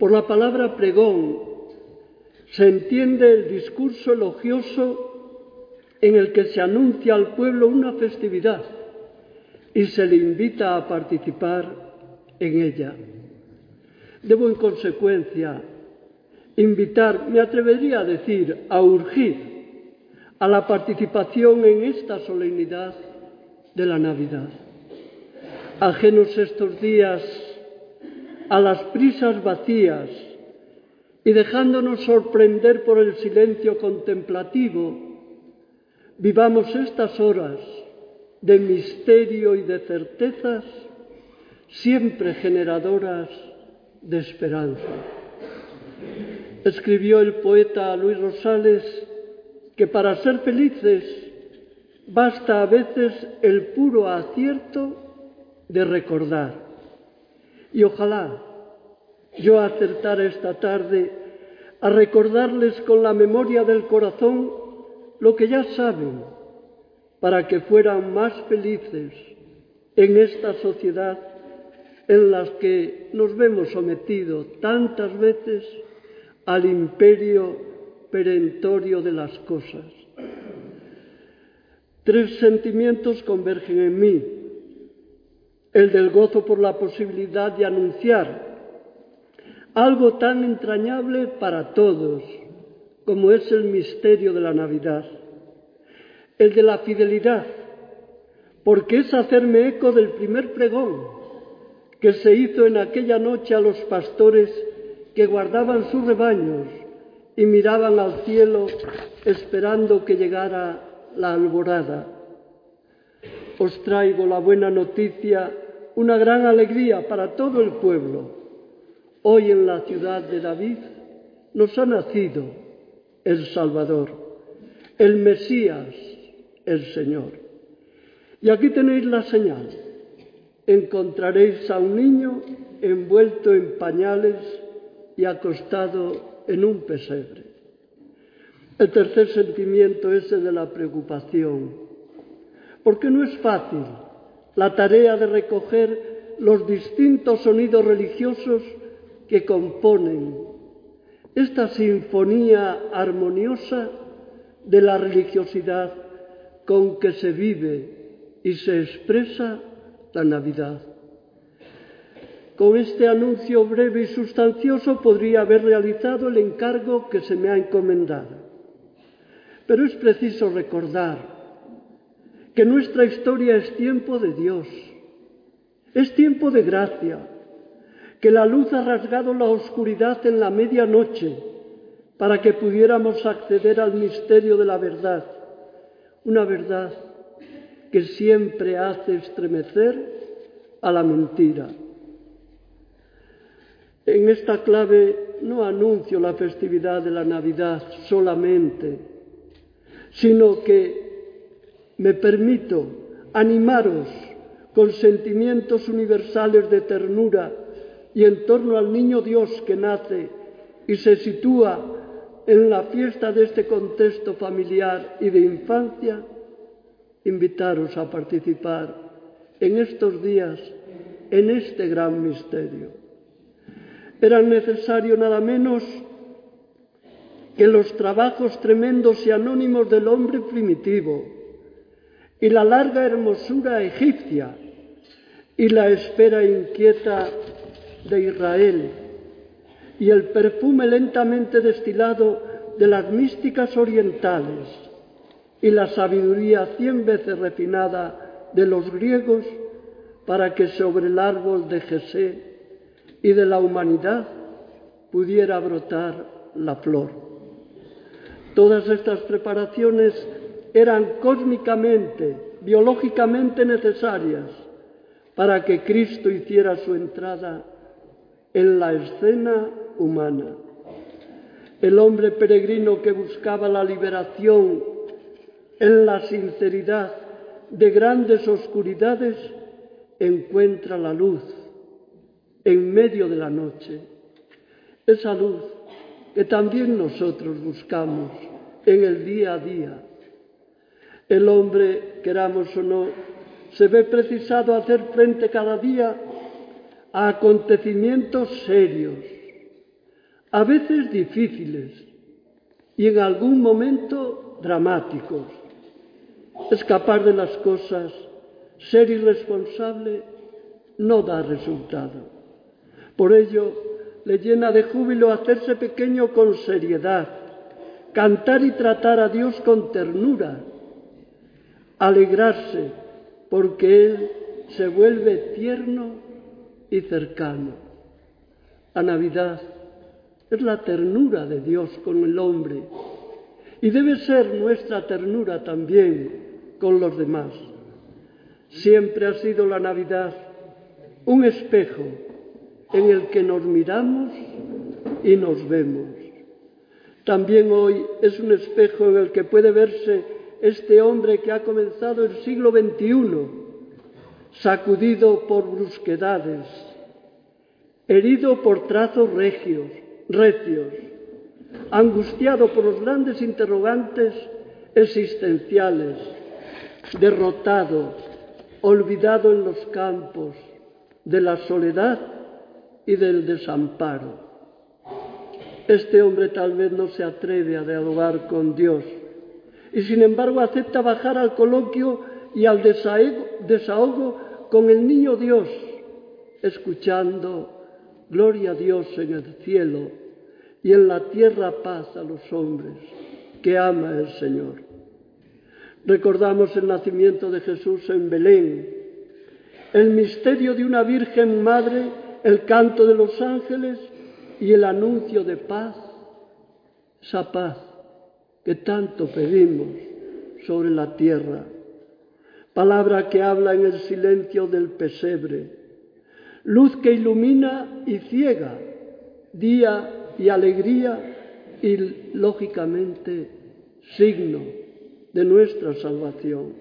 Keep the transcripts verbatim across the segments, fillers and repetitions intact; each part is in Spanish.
Por la palabra pregón se entiende el discurso elogioso en el que se anuncia al pueblo una festividad y se le invita a participar en ella. Debo, en consecuencia, invitar, me atrevería a decir, a urgir a la participación en esta solemnidad de la Navidad. Ajenos estos días a las prisas vacías y dejándonos sorprender por el silencio contemplativo, vivamos estas horas de misterio y de certezas, siempre generadoras de esperanza. Escribió el poeta Luis Rosales que para ser felices basta a veces el puro acierto de recordar. Y ojalá yo acertara esta tarde a recordarles con la memoria del corazón lo que ya saben, para que fueran más felices en esta sociedad en la que nos vemos sometidos tantas veces al imperio perentorio de las cosas. Tres sentimientos convergen en mí: el del gozo por la posibilidad de anunciar algo tan entrañable para todos como es el misterio de la Navidad; el de la fidelidad, porque es hacerme eco del primer pregón que se hizo en aquella noche a los pastores que guardaban sus rebaños y miraban al cielo esperando que llegara la alborada. Os traigo la buena noticia, una gran alegría para todo el pueblo. Hoy en la ciudad de David nos ha nacido el Salvador, el Mesías, el Señor. Y aquí tenéis la señal. Encontraréis a un niño envuelto en pañales y acostado en un pesebre. El tercer sentimiento es el de la preocupación, porque no es fácil la tarea de recoger los distintos sonidos religiosos que componen esta sinfonía armoniosa de la religiosidad con que se vive y se expresa la Navidad. Con este anuncio breve y sustancioso podría haber realizado el encargo que se me ha encomendado. Pero es preciso recordar que nuestra historia es tiempo de Dios, es tiempo de gracia, que la luz ha rasgado la oscuridad en la medianoche para que pudiéramos acceder al misterio de la verdad, una verdad que siempre hace estremecer a la mentira. En esta clave no anuncio la festividad de la Navidad solamente, sino que me permito animaros con sentimientos universales de ternura y en torno al niño Dios que nace y se sitúa en la fiesta de este contexto familiar y de infancia, invitaros a participar en estos días en este gran misterio. Era necesario nada menos que los trabajos tremendos y anónimos del hombre primitivo y la larga hermosura egipcia y la espera inquieta de Israel y el perfume lentamente destilado de las místicas orientales y la sabiduría cien veces refinada de los griegos para que sobre el árbol de Jesé y de la humanidad pudiera brotar la flor. Todas estas preparaciones eran cósmicamente, biológicamente necesarias para que Cristo hiciera su entrada en la escena humana. El hombre peregrino que buscaba la liberación en la sinceridad de grandes oscuridades encuentra la luz en medio de la noche, esa luz que también nosotros buscamos en el día a día. El hombre, queramos o no, se ve precisado a hacer frente cada día a acontecimientos serios, a veces difíciles y en algún momento dramáticos. Escapar de las cosas, ser irresponsable, no da resultado. Por ello, le llena de júbilo hacerse pequeño con seriedad, cantar y tratar a Dios con ternura, alegrarse porque Él se vuelve tierno y cercano. La Navidad es la ternura de Dios con el hombre y debe ser nuestra ternura también con los demás. Siempre ha sido la Navidad un espejo en el que nos miramos y nos vemos. También hoy es un espejo en el que puede verse este hombre que ha comenzado el siglo veintiuno, sacudido por brusquedades, herido por trazos regios, recios, angustiado por los grandes interrogantes existenciales, derrotado, olvidado en los campos de la soledad y del desamparo. Este hombre tal vez no se atreve a dialogar con Dios y sin embargo acepta bajar al coloquio y al desahogo con el niño Dios, escuchando gloria a Dios en el cielo y en la tierra paz a los hombres que ama el Señor. Recordamos el nacimiento de Jesús en Belén, el misterio de una Virgen Madre, el canto de los ángeles y el anuncio de paz, esa paz que tanto pedimos sobre la tierra, palabra que habla en el silencio del pesebre, luz que ilumina y ciega, día y alegría y, lógicamente, signo de nuestra salvación.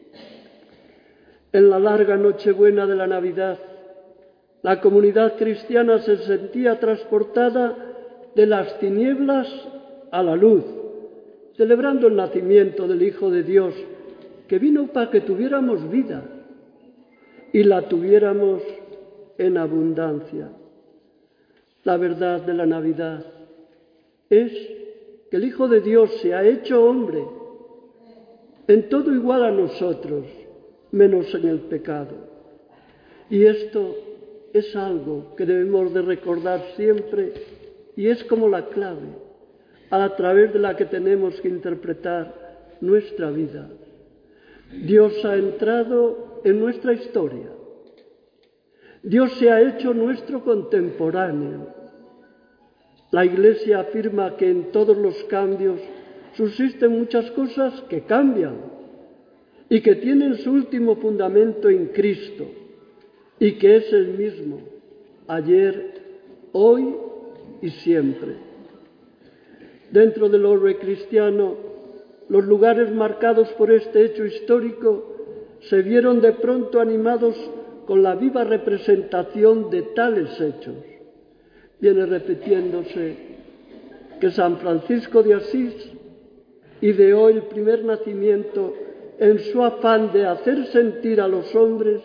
En la larga Nochebuena de la Navidad, la comunidad cristiana se sentía transportada de las tinieblas a la luz, celebrando el nacimiento del Hijo de Dios, que vino para que tuviéramos vida y la tuviéramos en abundancia. La verdad de la Navidad es que el Hijo de Dios se ha hecho hombre, en todo igual a nosotros, menos en el pecado. Y esto es algo que debemos de recordar siempre y es como la clave a través de la que tenemos que interpretar nuestra vida. Dios ha entrado en nuestra historia. Dios se ha hecho nuestro contemporáneo. La Iglesia afirma que en todos los cambios subsisten muchas cosas que cambian y que tienen su último fundamento en Cristo y que es el mismo ayer, hoy y siempre. Dentro del orbe cristiano, los lugares marcados por este hecho histórico se vieron de pronto animados con la viva representación de tales hechos. Viene repitiéndose que San Francisco de Asís ideó el primer nacimiento en su afán de hacer sentir a los hombres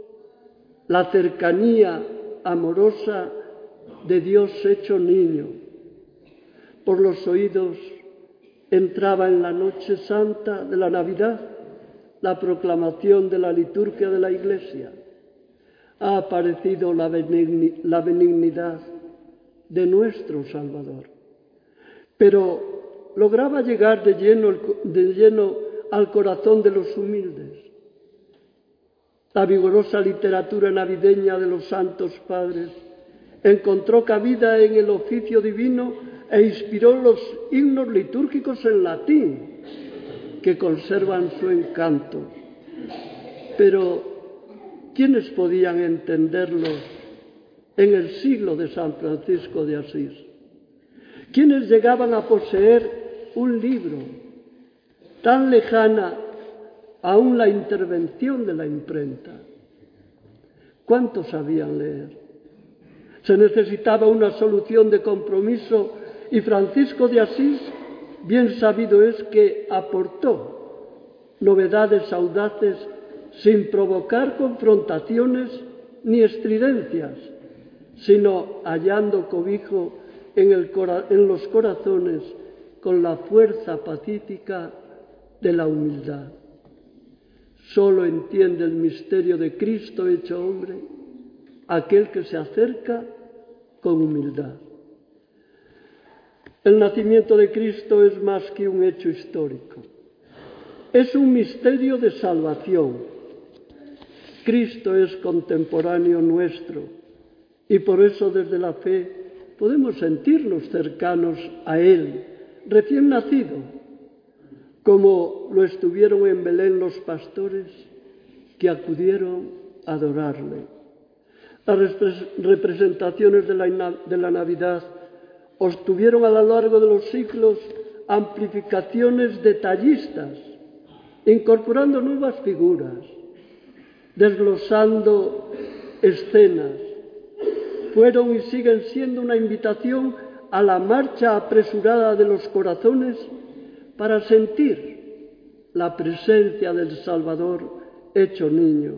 la cercanía amorosa de Dios hecho niño. Por los oídos entraba en la noche santa de la Navidad la proclamación de la liturgia de la Iglesia. Ha aparecido la benignidad de nuestro Salvador. Pero lograba llegar de lleno, de lleno al corazón de los humildes. La vigorosa literatura navideña de los santos padres encontró cabida en el oficio divino e inspiró los himnos litúrgicos en latín, que conservan su encanto. Pero, ¿quiénes podían entenderlos en el siglo de San Francisco de Asís? ¿Quiénes llegaban a poseer un libro tan lejana aún la intervención de la imprenta? ¿Cuántos sabían leer? Se necesitaba una solución de compromiso y Francisco de Asís, bien sabido es que aportó novedades audaces sin provocar confrontaciones ni estridencias, sino hallando cobijo en, el cora- en los corazones con la fuerza pacífica de la humildad. Solo entiende el misterio de Cristo hecho hombre aquel que se acerca con humildad. El nacimiento de Cristo es más que un hecho histórico. Es un misterio de salvación. Cristo es contemporáneo nuestro y por eso desde la fe podemos sentirnos cercanos a Él, recién nacido, como lo estuvieron en Belén los pastores que acudieron a adorarle. Las representaciones de la, de la Navidad obtuvieron a lo largo de los siglos amplificaciones detallistas, incorporando nuevas figuras, desglosando escenas. Fueron y siguen siendo una invitación a la marcha apresurada de los corazones para sentir la presencia del Salvador hecho niño.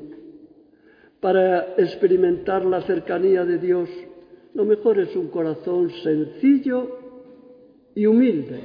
Para experimentar la cercanía de Dios, lo mejor es un corazón sencillo y humilde.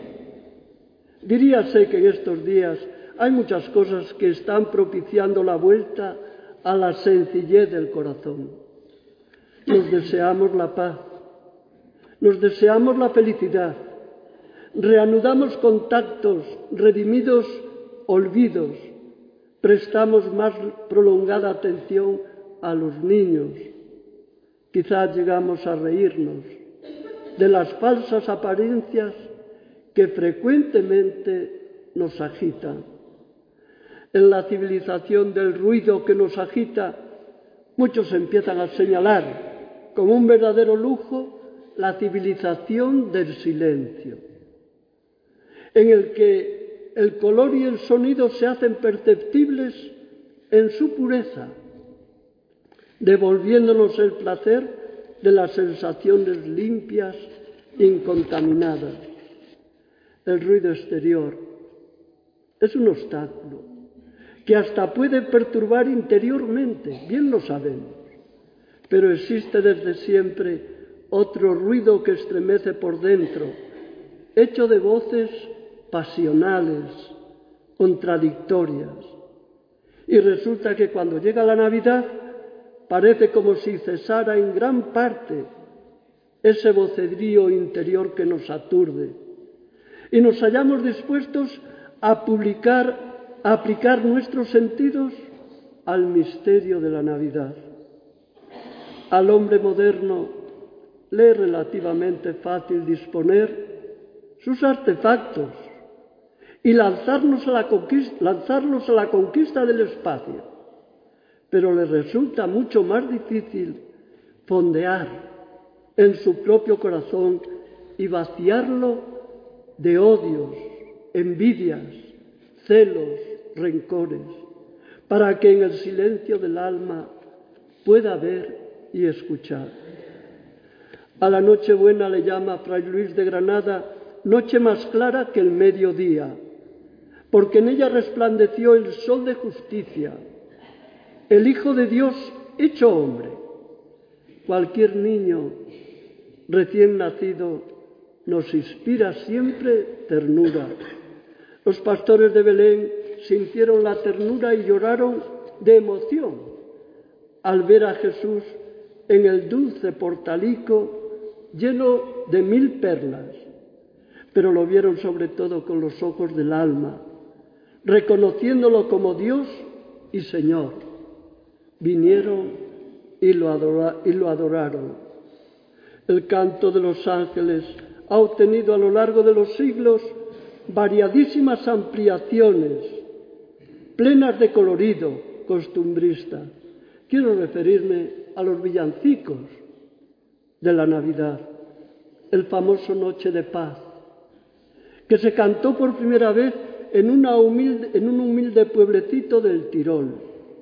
Diríase que en estos días hay muchas cosas que están propiciando la vuelta a la sencillez del corazón. Nos deseamos la paz, nos deseamos la felicidad, reanudamos contactos, redimidos olvidos, prestamos más prolongada atención a los niños. Quizás llegamos a reírnos de las falsas apariencias que frecuentemente nos agitan. En la civilización del ruido que nos agita, muchos empiezan a señalar como un verdadero lujo la civilización del silencio, en el que el color y el sonido se hacen perceptibles en su pureza, devolviéndonos el placer de las sensaciones limpias, incontaminadas. El ruido exterior es un obstáculo que hasta puede perturbar interiormente, bien lo sabemos, pero existe desde siempre otro ruido que estremece por dentro, hecho de voces pasionales, contradictorias. Y resulta que cuando llega la Navidad, parece como si cesara en gran parte ese vocerío interior que nos aturde y nos hallamos dispuestos a publicar, a aplicar nuestros sentidos al misterio de la Navidad. Al hombre moderno le es relativamente fácil disponer sus artefactos y lanzarnos a la conquista, lanzarlos a la conquista del espacio, pero le resulta mucho más difícil fondear en su propio corazón y vaciarlo de odios, envidias, celos, rencores, para que en el silencio del alma pueda ver y escuchar. A la Nochebuena le llama Fray Luis de Granada noche más clara que el mediodía, porque en ella resplandeció el sol de justicia, el Hijo de Dios hecho hombre. Cualquier niño recién nacido nos inspira siempre ternura. Los pastores de Belén sintieron la ternura y lloraron de emoción al ver a Jesús en el dulce portalico lleno de mil perlas, pero lo vieron sobre todo con los ojos del alma, reconociéndolo como Dios y Señor. Vinieron y lo, adora, y lo adoraron. El canto de los ángeles ha obtenido a lo largo de los siglos variadísimas ampliaciones, plenas de colorido costumbrista. Quiero referirme a los villancicos de la Navidad, el famoso Noche de Paz, que se cantó por primera vez en, una humilde, en un humilde pueblecito del Tirol.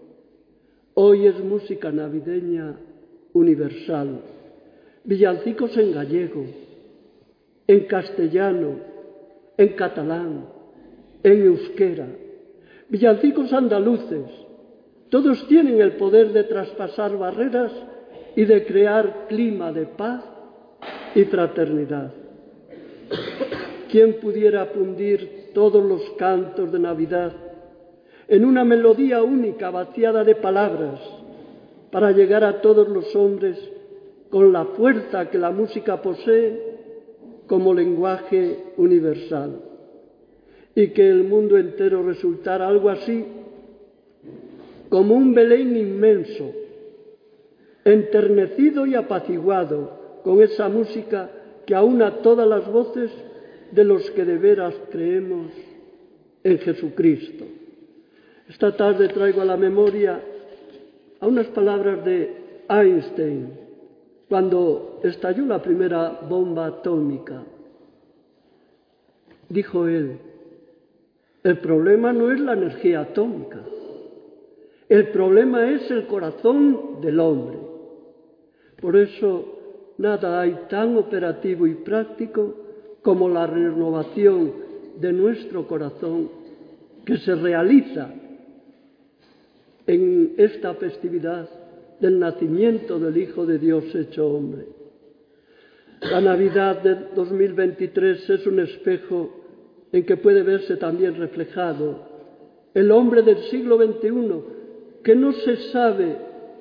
Hoy es música navideña universal, villancicos en gallego, en castellano, en catalán, en euskera, villancicos andaluces. Todos tienen el poder de traspasar barreras y de crear clima de paz y fraternidad. ¿Quién pudiera fundir todos los cantos de Navidad en una melodía única vaciada de palabras para llegar a todos los hombres con la fuerza que la música posee como lenguaje universal? Y que el mundo entero resultara algo así como un Belén inmenso, enternecido y apaciguado con esa música que aúna todas las voces de los que de veras creemos en Jesucristo. Esta tarde traigo a la memoria a unas palabras de Einstein cuando estalló la primera bomba atómica. Dijo él: el problema no es la energía atómica, el problema es el corazón del hombre. Por eso nada hay tan operativo y práctico como la renovación de nuestro corazón que se realiza en esta festividad del nacimiento del Hijo de Dios hecho hombre. La Navidad de dos mil veintitrés es un espejo en que puede verse también reflejado el hombre del siglo veintiuno que no se sabe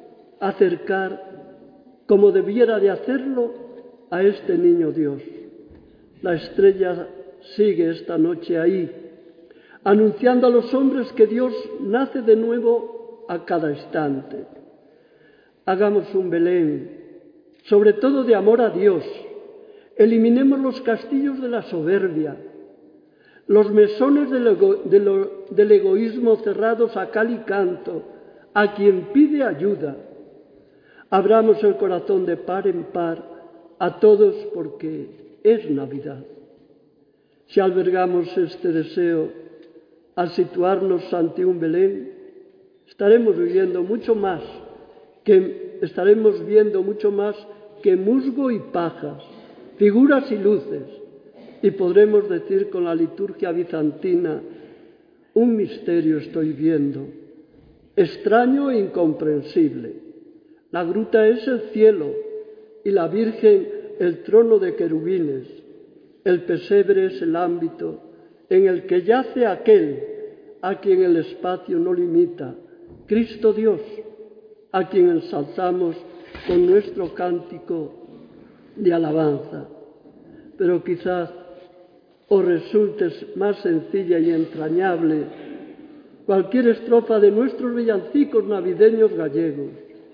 acercar como debiera de hacerlo a este niño Dios. La estrella sigue esta noche ahí, anunciando a los hombres que Dios nace de nuevo a cada instante. Hagamos un Belén, sobre todo de amor a Dios. Eliminemos los castillos de la soberbia, los mesones del, ego, de lo, del egoísmo cerrados a cal y canto, a quien pide ayuda. Abramos el corazón de par en par a todos porque es Navidad. Si albergamos este deseo al situarnos ante un Belén, estaremos viviendo mucho más que estaremos viendo mucho más que musgo y pajas, figuras y luces, y podremos decir con la liturgia bizantina: un misterio estoy viendo, extraño e incomprensible. La gruta es el cielo y la Virgen el trono de querubines. El pesebre es el ámbito en el que yace aquel a quien el espacio no limita, Cristo Dios, a quien ensalzamos con nuestro cántico de alabanza. Pero quizás os resulte más sencilla y entrañable cualquier estrofa de nuestros villancicos navideños gallegos.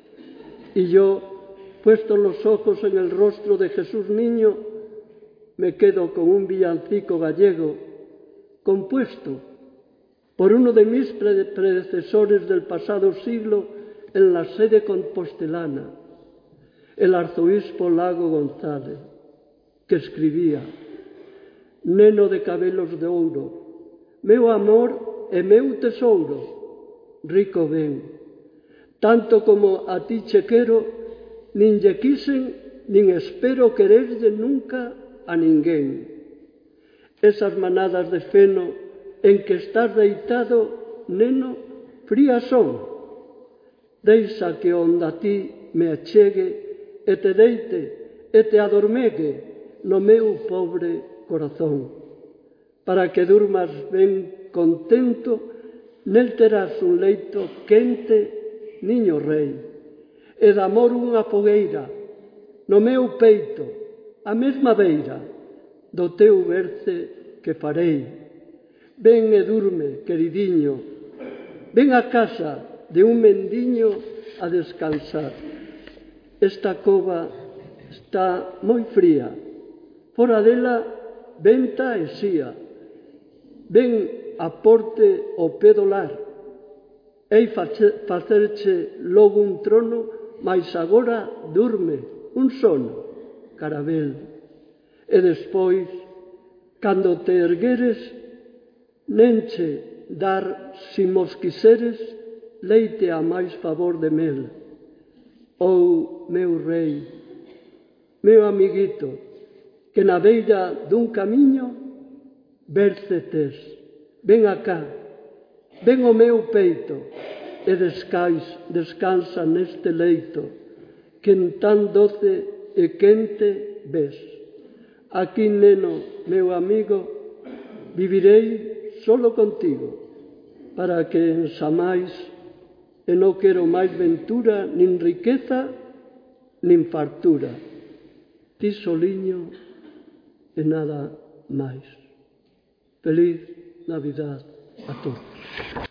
Y yo, puestos los ojos en el rostro de Jesús niño, me quedo con un villancico gallego compuesto por uno de mis predecesores del pasado siglo en la sede compostelana, el arzobispo Lago González, que escribía: neno de cabelos de ouro, meu amor e meu tesouro, rico ben, tanto como a ti che quero, nin lle quisen, nin espero quererlle nunca a ninguén. Esas manadas de feno en que estás deitado, neno, frías son. Deixa que onda a ti me achegue e te deite e te adormegue no meu pobre corazón. Para que durmas ben contento, nel terás un leito quente, niño rei, e de amor unha fogueira, no meu peito, a mesma beira do teu berce que farei. Ven e durme, queridiño, ven a casa de un mendiño a descansar. Esta cova está moi fría, fora dela venta e xía. Ven a porte o pé do lar, ei facerche logo un trono, mais agora durme un sono, carabel. E despois, cando te ergueres, nenche dar, si mos quiseres, leite a máis favor de mel. Ou, meu rei, meu amiguito, que na beira dun camiño vércetes, ven acá, ven ao meu peito e descais, descansa neste leito, que en tan doce e quente ves. Aquí, neno, meu amigo, vivirei solo contigo, para que ensamais e non quero máis ventura, nin riqueza, nin fartura. Ti soliño e nada máis. Feliz Navidad a todos.